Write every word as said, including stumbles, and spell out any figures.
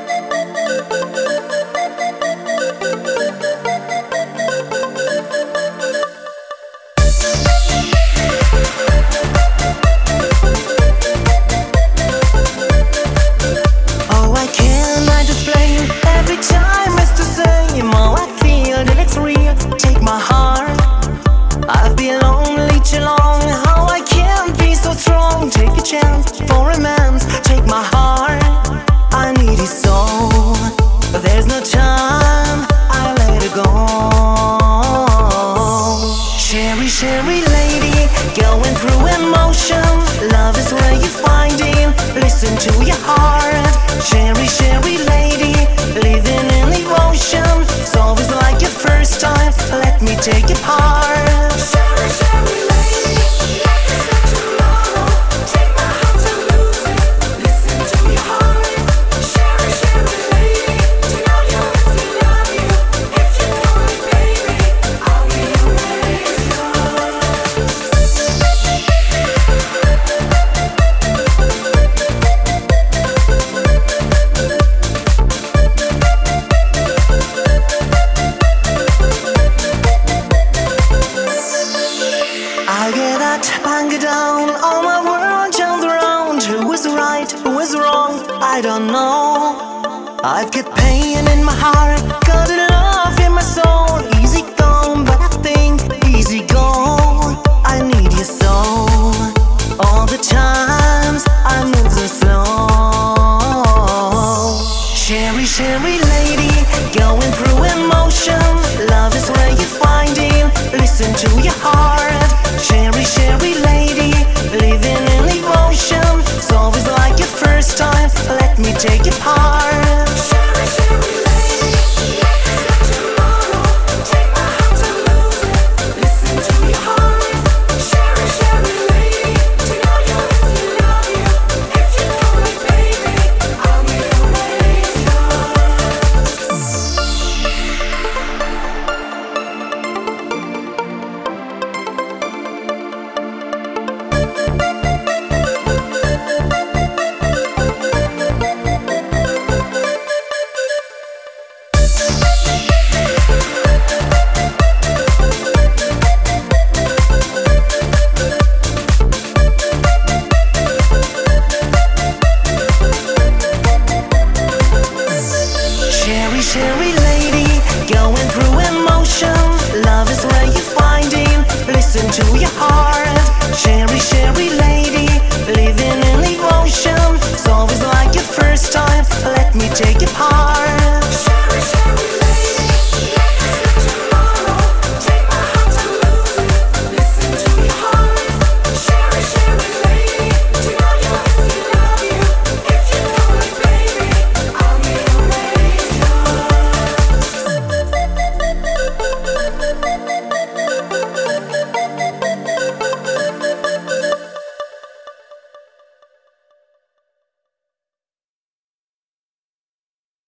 Oh, I cannot explain. Every time it's the same. Oh, I feel that it's real. Take my heart. I've been lonely too long. How I can't be so strong. Take a chance for romance. Take my heart. I need it so. But there's no time. I let it go. Cherry, cherry lady, going through emotion. Love is where you find it. Listen to your heart. Cherry, cherry lady, living in devotion. It's always like your first time. Let me take your part. Cherry, cherry lady, life is not tomorrow. Take my heart to lose it. Listen to your heart. Cherry, cherry lady, to know you is to love you. If you want it, baby, I'll be your radio. I get up, bang it down, all my world jumps around. Who is right, who is wrong, I don't know. I've got pain in my heart, got love in my soul. Easy come, but I think easy go. I need you so. All the times I'm moving slow. Cherry, cherry lady, going through emotion. Love is where you find it. Listen to your heart. Cherry, cherry lady, living in devotion. It's always like your first time. Let me take your part. Cherry, cherry lady, life is not tomorrow. Take my heart to lose it. Listen to your heart. Cherry, cherry lady, to know you is to love you. If you want it, baby, I'll be your radio. Cherry, cherry lady, going through emotion. Love is where you find it. Listen to your heart. Cherry, cherry lady, living in devotion. It's always like your first time. Let me take your part.